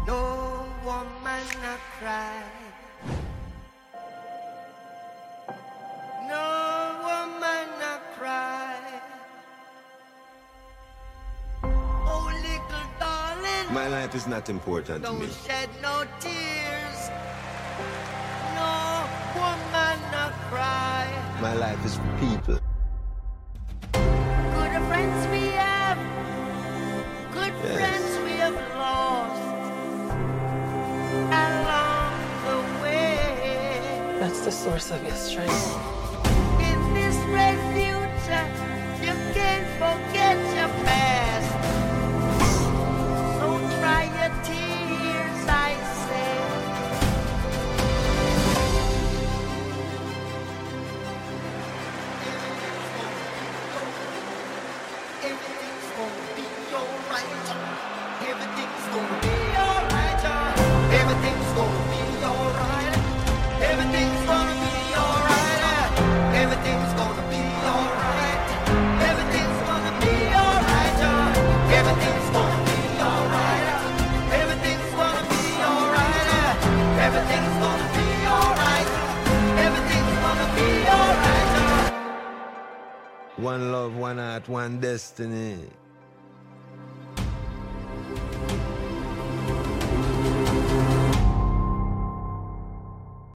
No woman not cry. No woman not cry. Oh, little darling. My life is not important to me. Don't shed no tears. No woman not cry. My life is for people. Good friends we have. Good friends we have lost along the way. That's the source of your strength. In this red future, you can't forget your past. So dry your tears, I say. Everything's gonna be alright. Everything's gonna be alright. Everything's gonna be alright. Everything's gonna be alright. Everything's gonna be alright. Everything's gonna be alright. Everything's gonna be alright. Everything's gonna be alright. Everything's gonna be alright. Everything's gonna be alright. One love, one heart, one destiny.